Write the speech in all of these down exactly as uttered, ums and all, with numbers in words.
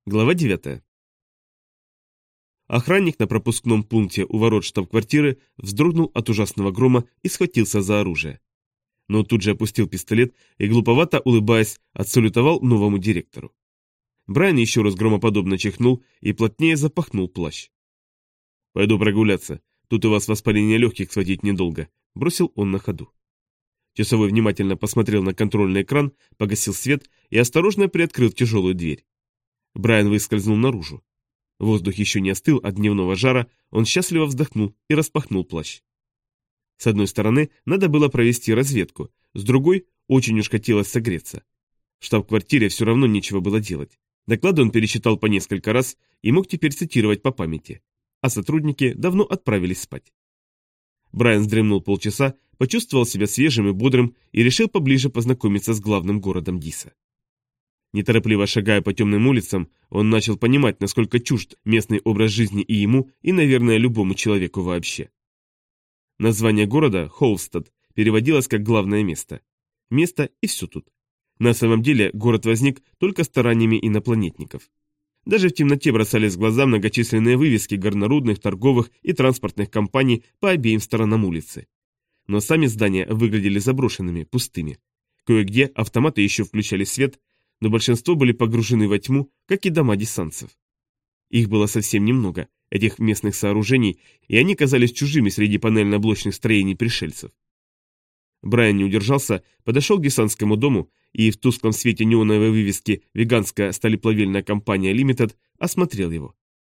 Глава девятая. Охранник на пропускном пункте у ворот штаб-квартиры вздрогнул от ужасного грома и схватился за оружие. Но тут же опустил пистолет и, глуповато улыбаясь, отсалютовал новому директору. Брайан еще раз громоподобно чихнул и плотнее запахнул плащ. «Пойду прогуляться. Тут у вас воспаление легких схватить недолго», — бросил он на ходу. Часовой внимательно посмотрел на контрольный экран, погасил свет и осторожно приоткрыл тяжелую дверь. Брайан выскользнул наружу. Воздух еще не остыл от дневного жара, он счастливо вздохнул и распахнул плащ. С одной стороны, надо было провести разведку, с другой, очень уж хотелось согреться. В штаб-квартире все равно нечего было делать. Доклады он перечитал по несколько раз и мог теперь цитировать по памяти. А сотрудники давно отправились спать. Брайан вздремнул полчаса, почувствовал себя свежим и бодрым и решил поближе познакомиться с главным городом Диса. Неторопливо шагая по темным улицам, он начал понимать, насколько чужд местный образ жизни и ему, и, наверное, любому человеку вообще. Название города, Холстад, переводилось как «главное место». Место и все тут. На самом деле город возник только стараниями инопланетников. Даже в темноте бросались в глаза многочисленные вывески горнорудных, торговых и транспортных компаний по обеим сторонам улицы. Но сами здания выглядели заброшенными, пустыми. Кое-где автоматы еще включали свет, но большинство были погружены во тьму, как и дома десантцев. Их было совсем немного, этих местных сооружений, и они казались чужими среди панельно-блочных строений пришельцев. Брайан не удержался, подошел к десантскому дому и в тусклом свете неоновой вывески «Веганская сталеплавильная компания Лимитед» осмотрел его.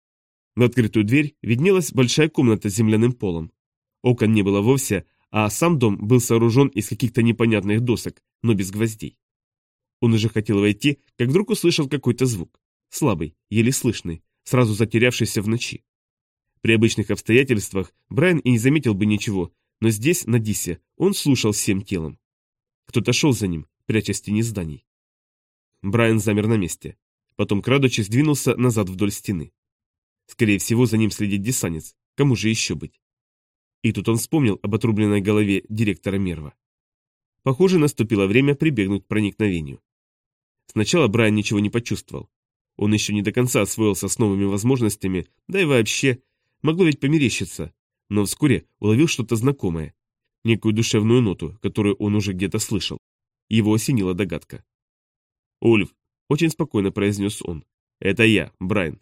В открытую дверь виднелась большая комната с земляным полом. Окон не было вовсе, а сам дом был сооружен из каких-то непонятных досок, но без гвоздей. Он уже хотел войти, как вдруг услышал какой-то звук. Слабый, еле слышный, сразу затерявшийся в ночи. При обычных обстоятельствах Брайан и не заметил бы ничего, но здесь, на Дисе, он слушал всем телом. Кто-то шел за ним, прячась в тени зданий. Брайан замер на месте. Потом, крадучись, двинулся назад вдоль стены. Скорее всего, за ним следит десантец. Кому же еще быть? И тут он вспомнил об отрубленной голове директора Мерва. Похоже, наступило время прибегнуть к проникновению. Сначала Брайан ничего не почувствовал. Он еще не до конца освоился с новыми возможностями, да и вообще, могло ведь померещиться. Но вскоре уловил что-то знакомое, некую душевную ноту, которую он уже где-то слышал. Его осенила догадка. «Ульф», — очень спокойно произнес он, — «это я, Брайан».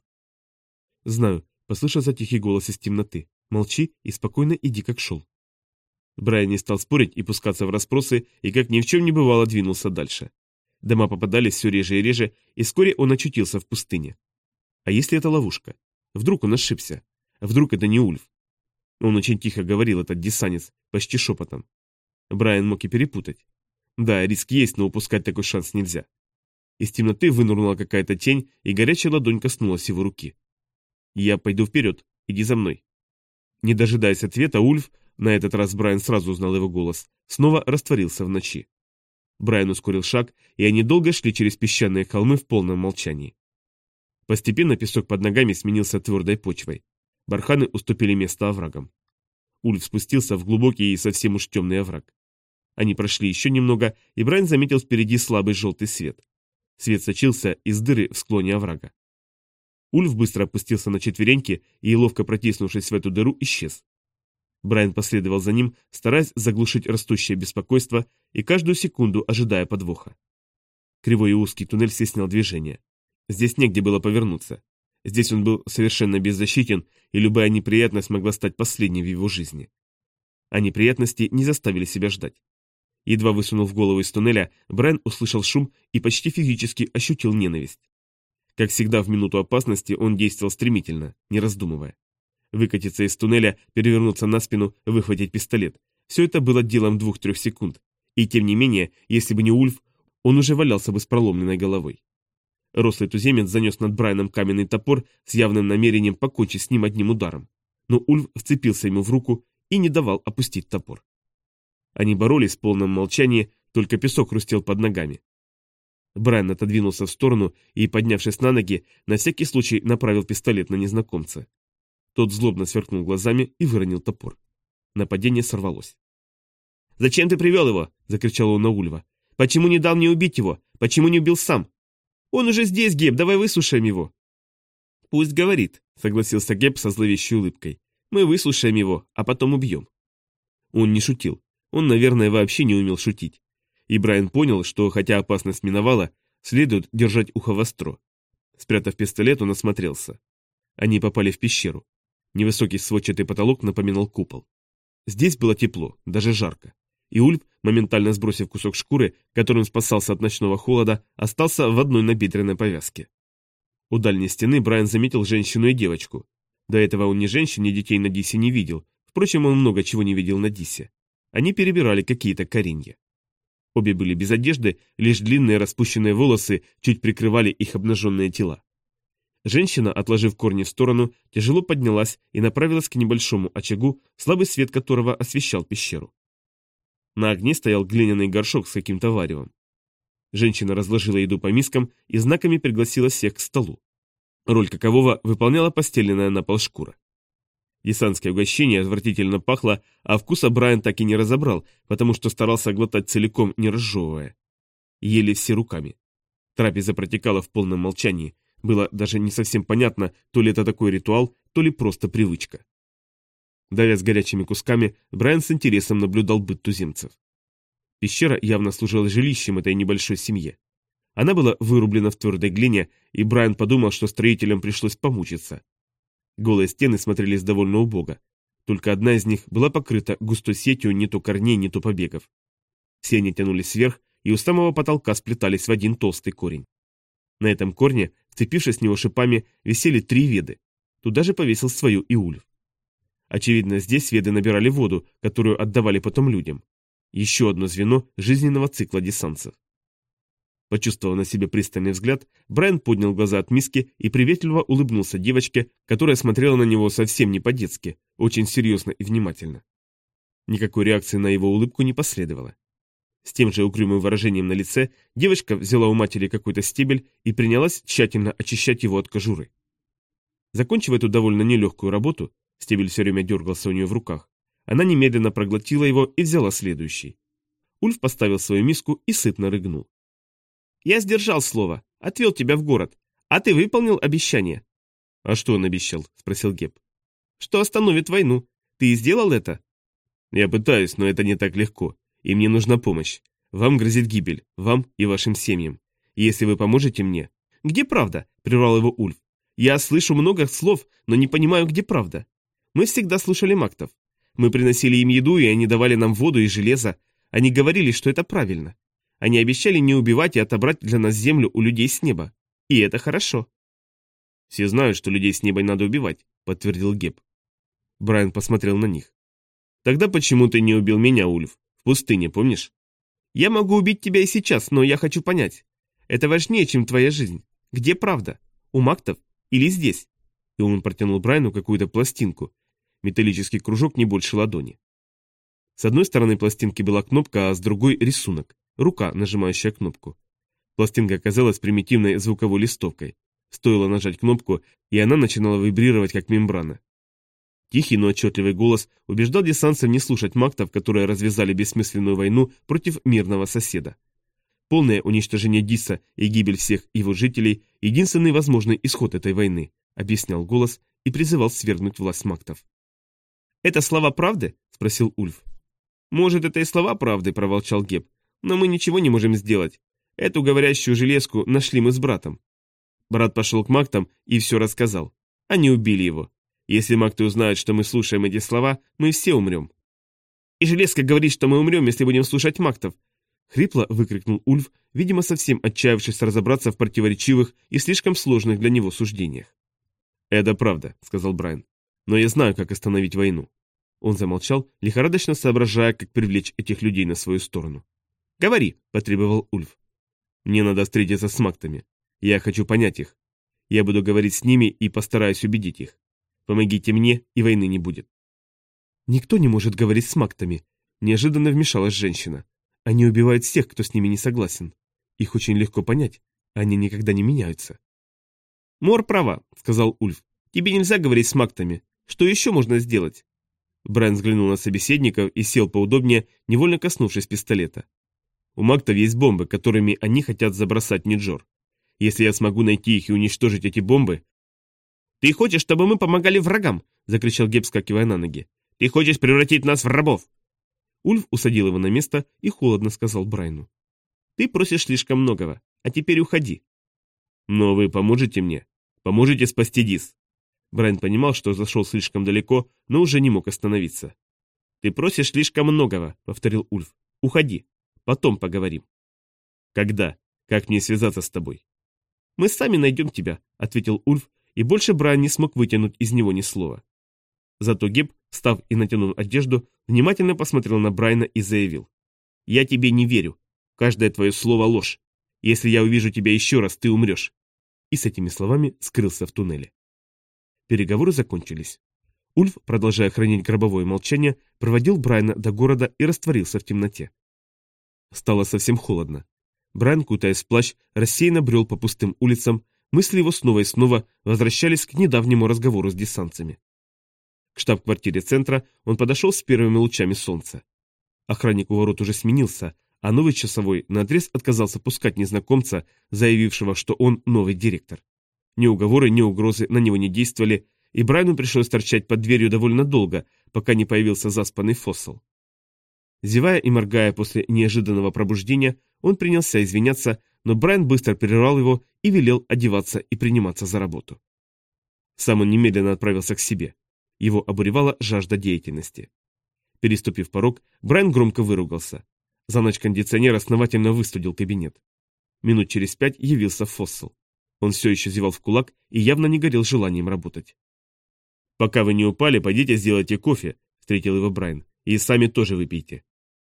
«Знаю», — послышался тихий голос из темноты. «Молчи и спокойно иди, как шел». Брайан не стал спорить и пускаться в расспросы, и как ни в чем не бывало двинулся дальше. Дома попадались все реже и реже, и вскоре он очутился в пустыне. А если это ловушка? Вдруг он ошибся? Вдруг это не Ульф? Он очень тихо говорил, этот десантец, почти шепотом. Брайан мог и перепутать. Да, риск есть, но упускать такой шанс нельзя. Из темноты вынырнула какая-то тень, и горячая ладонь коснулась его руки. «Я пойду вперед, иди за мной». Не дожидаясь ответа, Ульф, на этот раз Брайан сразу узнал его голос, снова растворился в ночи. Брайан ускорил шаг, и они долго шли через песчаные холмы в полном молчании. Постепенно песок под ногами сменился твердой почвой. Барханы уступили место оврагам. Ульф спустился в глубокий и совсем уж темный овраг. Они прошли еще немного, и Брайан заметил впереди слабый желтый свет. Свет сочился из дыры в склоне оврага. Ульф быстро опустился на четвереньки и, ловко протиснувшись в эту дыру, исчез. Брайан последовал за ним, стараясь заглушить растущее беспокойство и каждую секунду ожидая подвоха. Кривой и узкий туннель стеснял движение. Здесь негде было повернуться. Здесь он был совершенно беззащитен, и любая неприятность могла стать последней в его жизни. А неприятности не заставили себя ждать. Едва высунув голову из туннеля, Брайан услышал шум и почти физически ощутил ненависть. Как всегда в минуту опасности он действовал стремительно, не раздумывая. Выкатиться из туннеля, перевернуться на спину, выхватить пистолет. Все это было делом двух-трех секунд. И тем не менее, если бы не Ульф, он уже валялся бы с проломленной головой. Рослый туземец занес над Брайаном каменный топор с явным намерением покончить с ним одним ударом. Но Ульф вцепился ему в руку и не давал опустить топор. Они боролись в полном молчании, только песок хрустел под ногами. Брайан отодвинулся в сторону и, поднявшись на ноги, на всякий случай направил пистолет на незнакомца. Тот злобно сверкнул глазами и выронил топор. Нападение сорвалось. «Зачем ты привел его?» – закричал он на Ульва. «Почему не дал мне убить его? Почему не убил сам?» «Он уже здесь, Геб, давай выслушаем его». пусть говорит», — согласился Геб со зловещей улыбкой. «Мы выслушаем его, а потом убьем». Он не шутил. Он, наверное, вообще не умел шутить. И Брайан понял, что, хотя опасность миновала, следует держать ухо востро. Спрятав пистолет, он осмотрелся. Они попали в пещеру. Невысокий сводчатый потолок напоминал купол. Здесь было тепло, даже жарко. И Ульф, моментально сбросив кусок шкуры, которым спасался от ночного холода, остался в одной набедренной повязке. У дальней стены Брайан заметил женщину и девочку. До этого он ни женщин, ни детей на Дисе не видел. Впрочем, он много чего не видел на Дисе. Они перебирали какие-то коренья. Обе были без одежды, лишь длинные распущенные волосы чуть прикрывали их обнаженные тела. Женщина, отложив корни в сторону, тяжело поднялась и направилась к небольшому очагу, слабый свет которого освещал пещеру. На огне стоял глиняный горшок с каким-то варевом. Женщина разложила еду по мискам и знаками пригласила всех к столу. Роль какового выполняла постеленная на пол шкура. Десантское угощение отвратительно пахло, а вкуса Брайан так и не разобрал, потому что старался глотать целиком, не разжевывая. Ели все руками. Трапеза протекала в полном молчании. Было даже не совсем понятно, то ли это такой ритуал, то ли просто привычка. Давясь горячими кусками, Брайан с интересом наблюдал быт туземцев. Пещера явно служила жилищем этой небольшой семье. Она была вырублена в твердой глине, и Брайан подумал, что строителям пришлось помучиться. Голые стены смотрелись довольно убого. Только одна из них была покрыта густой сетью не то корней, не то побегов. Все они тянулись вверх, и у самого потолка сплетались в один толстый корень. На этом корне, вцепившись в него шипами, висели три веды. Туда же повесил свою и Ульф. Очевидно, здесь веды набирали воду, которую отдавали потом людям. Еще одно звено жизненного цикла десантцев. Почувствовав на себе пристальный взгляд, Брайан поднял глаза от миски и приветливо улыбнулся девочке, которая смотрела на него совсем не по-детски, очень серьезно и внимательно. Никакой реакции на его улыбку не последовало. С тем же угрюмым выражением на лице девочка взяла у матери какой-то стебель и принялась тщательно очищать его от кожуры. Закончив эту довольно нелегкую работу, стебель все время дергался у нее в руках, она немедленно проглотила его и взяла следующий. Ульф поставил свою миску и сытно рыгнул. «Я сдержал слово, отвел тебя в город, а ты выполнил обещание». «А что он обещал?» – спросил Геб. «Что остановит войну. Ты и сделал это?» «Я пытаюсь, но это не так легко, и мне нужна помощь. Вам грозит гибель, вам и вашим семьям. И если вы поможете мне...» «Где правда?» – прервал его Ульф. «Я слышу много слов, но не понимаю, где правда. Мы всегда слушали мактов. Мы приносили им еду, и они давали нам воду и железо. Они говорили, что это правильно. Они обещали не убивать и отобрать для нас землю у людей с неба. И это хорошо». «Все знают, что людей с неба надо убивать», — подтвердил Геб. Брайан посмотрел на них. «Тогда почему ты не убил меня, Ульф? В пустыне, помнишь?» «Я могу убить тебя и сейчас, но я хочу понять. Это важнее, чем твоя жизнь. Где правда? У мактов или здесь?» И он протянул Брайану какую-то пластинку. Металлический кружок не больше ладони. С одной стороны пластинки была кнопка, а с другой — рисунок. Рука, нажимающая кнопку. Пластинка оказалась примитивной звуковой листовкой. Стоило нажать кнопку, и она начинала вибрировать, как мембрана. Тихий, но отчетливый голос убеждал десантцев не слушать мактов, которые развязали бессмысленную войну против мирного соседа. Полное уничтожение Диса и гибель всех его жителей – единственный возможный исход этой войны, объяснял голос и призывал свергнуть власть мактов. «Это слова правды?» – спросил Ульф. «Может, это и слова правды», – проворчал Геб. «Но мы ничего не можем сделать. Эту говорящую железку нашли мы с братом». Брат пошел к мактам и все рассказал. Они убили его. Если макты узнают, что мы слушаем эти слова, мы все умрем. «И железка говорит, что мы умрем, если будем слушать мактов», — хрипло выкрикнул Ульф, видимо, совсем отчаявшись разобраться в противоречивых и слишком сложных для него суждениях. «Это правда», — сказал Брайан. «Но я знаю, как остановить войну». Он замолчал, лихорадочно соображая, как привлечь этих людей на свою сторону. «Говори», — потребовал Ульф. «Мне надо встретиться с мактами. Я хочу понять их. Я буду говорить с ними и постараюсь убедить их. Помогите мне, и войны не будет». «Никто не может говорить с мактами», — неожиданно вмешалась женщина. «Они убивают всех, кто с ними не согласен. Их очень легко понять. Они никогда не меняются». «Мор права», — сказал Ульф. «Тебе нельзя говорить с мактами. Что еще можно сделать?» Брайан взглянул на собеседников и сел поудобнее, невольно коснувшись пистолета. «У мактов есть бомбы, которыми они хотят забросать Ниджор. Если я смогу найти их и уничтожить эти бомбы, «Ты хочешь, чтобы мы помогали врагам?» — закричал Геб, скакивая на ноги. «Ты хочешь превратить нас в рабов?» Ульф усадил его на место и холодно сказал Брайну. «Ты просишь слишком многого, а теперь уходи». «Но вы поможете мне? Поможете спасти Дис?» Брайан понимал, что зашел слишком далеко, но уже не мог остановиться. «Ты просишь слишком многого», — повторил Ульф. «Уходи. Потом поговорим». «Когда? Как мне связаться с тобой?» «Мы сами найдем тебя», — ответил Ульф, и больше Брайан не смог вытянуть из него ни слова. Зато Геб, встав и натянув одежду, внимательно посмотрел на Брайана и заявил. «Я тебе не верю. Каждое твое слово ложь. Если я увижу тебя еще раз, ты умрешь». И с этими словами скрылся в туннеле. Переговоры закончились. Ульф, продолжая хранить гробовое молчание, проводил Брайана до города и растворился в темноте. Стало совсем холодно. Брайан, кутаясь в плащ, рассеянно брел по пустым улицам, мысли его снова и снова возвращались к недавнему разговору с десантцами. К штаб-квартире центра он подошел с первыми лучами солнца. Охранник у ворот уже сменился, а новый часовой наотрез отказался пускать незнакомца, заявившего, что он новый директор. Ни уговоры, ни угрозы на него не действовали, и Брайану пришлось торчать под дверью довольно долго, пока не появился заспанный Фоссел. Зевая и моргая после неожиданного пробуждения, он принялся извиняться, но Брайан быстро прервал его и велел одеваться и приниматься за работу. Сам он немедленно отправился к себе. Его обуревала жажда деятельности. Переступив порог, Брайан громко выругался. За ночь кондиционер основательно выстудил кабинет. Минут через пять явился Фоссел. Он все еще зевал в кулак и явно не горел желанием работать. «Пока вы не упали, пойдите сделайте кофе», — встретил его Брайан, — «и сами тоже выпейте».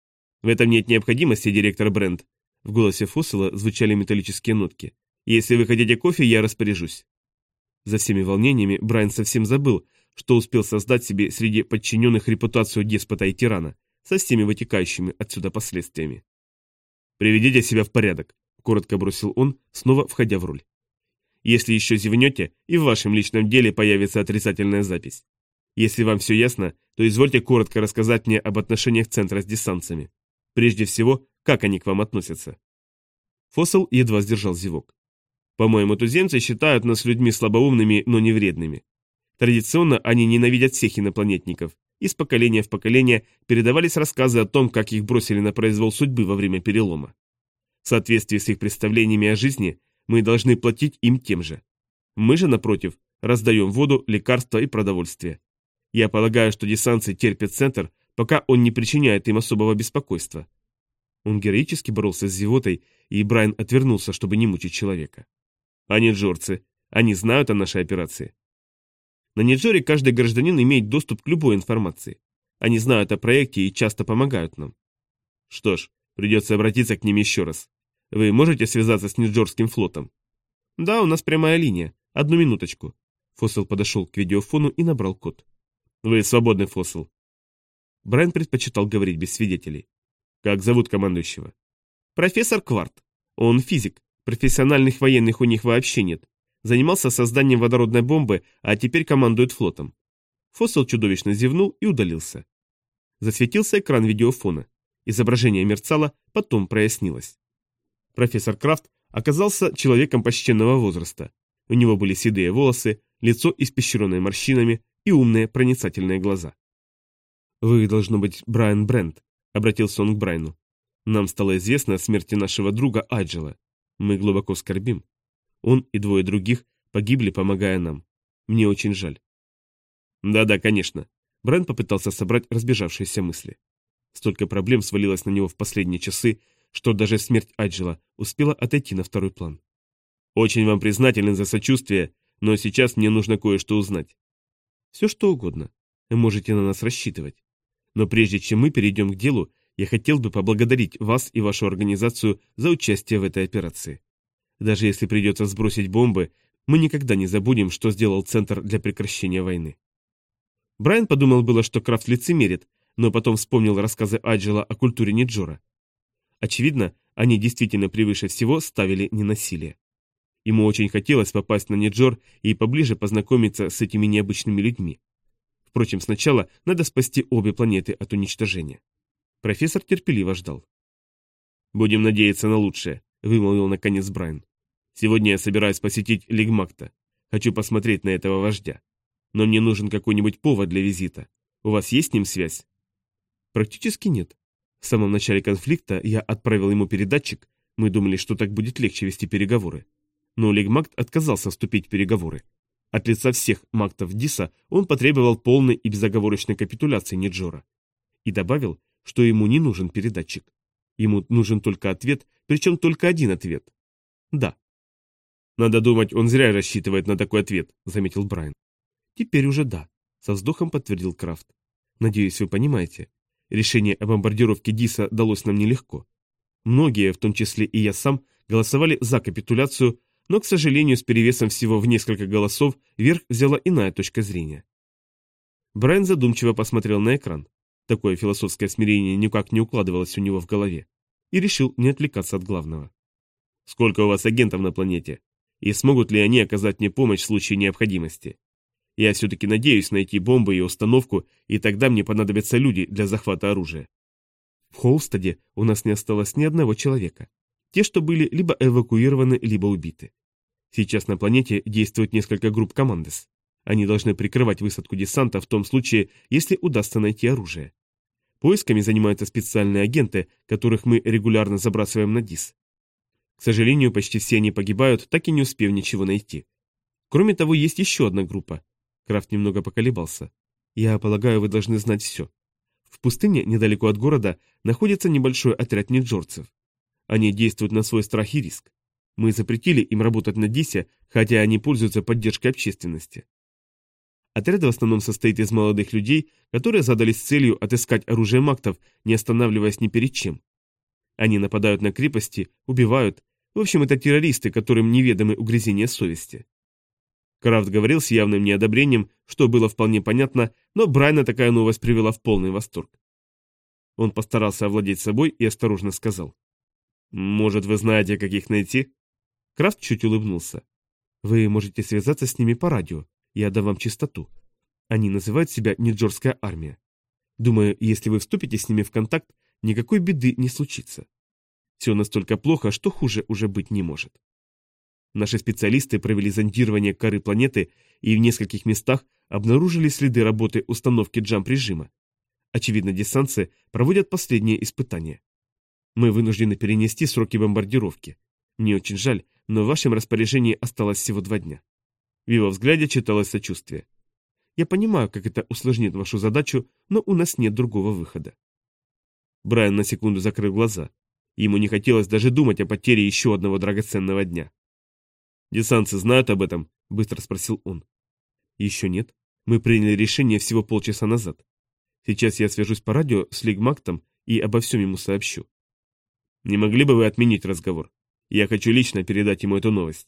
«В этом нет необходимости, директор Брент». В голосе Фоссела звучали металлические нотки. «Если вы хотите кофе, я распоряжусь». За всеми волнениями Брайан совсем забыл, что успел создать себе среди подчиненных репутацию деспота и тирана, со всеми вытекающими отсюда последствиями. «Приведите себя в порядок», — коротко бросил он, снова входя в роль. «Если еще зевнете, и в вашем личном деле появится отрицательная запись. Если вам все ясно, то извольте коротко рассказать мне об отношениях центра с десантцами. Прежде всего, как они к вам относятся». Фоссел едва сдержал зевок. «По-моему, туземцы считают нас людьми слабоумными, но не вредными. Традиционно они ненавидят всех инопланетников. Из поколения в поколение передавались рассказы о том, как их бросили на произвол судьбы во время перелома. В соответствии с их представлениями о жизни, мы должны платить им тем же. Мы же, напротив, раздаем воду, лекарства и продовольствие. Я полагаю, что десантцы терпят центр, пока он не причиняет им особого беспокойства». Он героически боролся с зевотой, и Брайан отвернулся, чтобы не мучить человека. «А неджорцы, они знают о нашей операции?» На Неджоре каждый гражданин имеет доступ к любой информации. Они знают о проекте и часто помогают нам. Что ж, придется обратиться к ним еще раз. Вы можете связаться с Неджорским флотом? Да, у нас прямая линия. Одну минуточку. Фоссел подошел к видеофону и набрал код. Вы свободны, Фоссел. Брайан предпочитал говорить без свидетелей. Как зовут командующего? Профессор Кварт. Он физик. Профессиональных военных у них вообще нет. Занимался созданием водородной бомбы, а теперь командует флотом. Фоссел чудовищно зевнул и удалился. Засветился экран видеофона. Изображение мерцало, потом прояснилось. Профессор Крафт оказался человеком почтенного возраста. У него были седые волосы, лицо испещренное морщинами и умные проницательные глаза. «Вы, должно быть, Брайан Брент», — обратился он к Брайану. «Нам стало известно о смерти нашего друга Айджела. Мы глубоко скорбим. Он и двое других погибли, помогая нам. Мне очень жаль». «Да-да, конечно». Брайан попытался собрать разбежавшиеся мысли. Столько проблем свалилось на него в последние часы, что даже смерть Айджела успела отойти на второй план. «Очень вам признателен за сочувствие, но сейчас мне нужно кое-что узнать». «Все что угодно. Вы можете на нас рассчитывать. Но прежде чем мы перейдем к делу, я хотел бы поблагодарить вас и вашу организацию за участие в этой операции. Даже если придется сбросить бомбы, мы никогда не забудем, что сделал Центр для прекращения войны». Брайан подумал было, что Крафт лицемерит, но потом вспомнил рассказы Айджела о культуре Неджора. Очевидно, они действительно превыше всего ставили ненасилие. Ему очень хотелось попасть на Неджор и поближе познакомиться с этими необычными людьми. Впрочем, сначала надо спасти обе планеты от уничтожения. Профессор терпеливо ждал. «Будем надеяться на лучшее», — вымолвил наконец Брайан. «Сегодня я собираюсь посетить Лигмакта. Хочу посмотреть на этого вождя. Но мне нужен какой-нибудь повод для визита. У вас есть с ним связь?» «Практически нет. В самом начале конфликта я отправил ему передатчик. Мы думали, что так будет легче вести переговоры. Но Лигмакт отказался вступить в переговоры. От лица всех мактов Диса он потребовал полной и безоговорочной капитуляции Ниджора. И добавил, что ему не нужен передатчик. Ему нужен только ответ, причем только один ответ. Да. «Надо думать, он зря рассчитывает на такой ответ», — заметил Брайан. «Теперь уже да», — со вздохом подтвердил Крафт. «Надеюсь, вы понимаете. Решение о бомбардировке Диса далось нам нелегко. Многие, в том числе и я сам, голосовали за капитуляцию, но, к сожалению, с перевесом всего в несколько голосов верх взяла иная точка зрения». Брайан задумчиво посмотрел на экран. Такое философское смирение никак не укладывалось у него в голове. И решил не отвлекаться от главного. «Сколько у вас агентов на планете? И смогут ли они оказать мне помощь в случае необходимости? Я все-таки надеюсь найти бомбы и установку, и тогда мне понадобятся люди для захвата оружия». «В Холстаде у нас не осталось ни одного человека. Те, что были либо эвакуированы, либо убиты. Сейчас на планете действует несколько групп командос. Они должны прикрывать высадку десанта в том случае, если удастся найти оружие. Поисками занимаются специальные агенты, которых мы регулярно забрасываем на Дис. К сожалению, почти все они погибают, так и не успев ничего найти. Кроме того, есть еще одна группа». Крафт немного поколебался. «Я полагаю, вы должны знать все. В пустыне, недалеко от города, находится небольшой отряд ниджорцев. Они действуют на свой страх и риск. Мы запретили им работать на Дисе, хотя они пользуются поддержкой общественности. Отряд в основном состоит из молодых людей, которые задались целью отыскать оружие мактов, не останавливаясь ни перед чем. Они нападают на крепости, убивают. В общем, это террористы, которым неведомы угрызения совести». Крафт говорил с явным неодобрением, что было вполне понятно, но Брайана такая новость привела в полный восторг. Он постарался овладеть собой и осторожно сказал: «Может, вы знаете, как их найти?» Крафт чуть улыбнулся. «Вы можете связаться с ними по радио. Я дам вам чистоту. Они называют себя Ниджорская армия. Думаю, если вы вступите с ними в контакт, никакой беды не случится. Все настолько плохо, что хуже уже быть не может. Наши специалисты провели зондирование коры планеты и в нескольких местах обнаружили следы работы установки джамп-режима. Очевидно, десантцы проводят последние испытания. Мы вынуждены перенести сроки бомбардировки. Мне очень жаль, но в вашем распоряжении осталось всего два дня». В его взгляде читалось сочувствие. «Я понимаю, как это усложнит вашу задачу, но у нас нет другого выхода». Брайан на секунду закрыл глаза. Ему не хотелось даже думать о потере еще одного драгоценного дня. «Десантцы знают об этом?» – быстро спросил он. «Еще нет. Мы приняли решение всего полчаса назад. Сейчас я свяжусь по радио с Лигмактом и обо всем ему сообщу». «Не могли бы вы отменить разговор? Я хочу лично передать ему эту новость».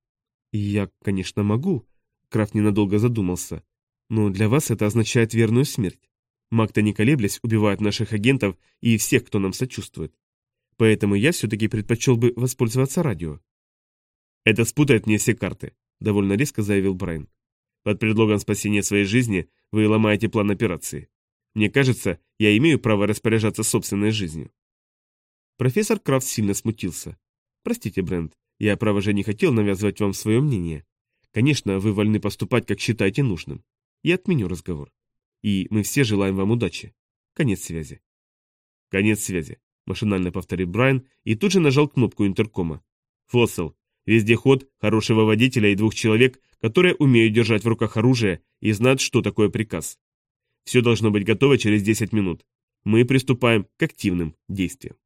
«Я, конечно, могу», — Крафт ненадолго задумался, «но для вас это означает верную смерть. Макта, не колеблясь, убивают наших агентов и всех, кто нам сочувствует. Поэтому я все-таки предпочел бы воспользоваться радио». «Это спутает мне все карты», — довольно резко заявил Брайан. «Под предлогом спасения своей жизни вы ломаете план операции. Мне кажется, я имею право распоряжаться собственной жизнью». Профессор Крафт сильно смутился. «Простите, Брент, я, право же, не хотел навязывать вам свое мнение. Конечно, вы вольны поступать, как считаете нужным. Я отменю разговор. И мы все желаем вам удачи. Конец связи». «Конец связи», — машинально повторил Брайан и тут же нажал кнопку интеркома. «Фоссел, вездеход, хорошего водителя и двух человек, которые умеют держать в руках оружие и знают, что такое приказ. Все должно быть готово через десять минут. Мы приступаем к активным действиям».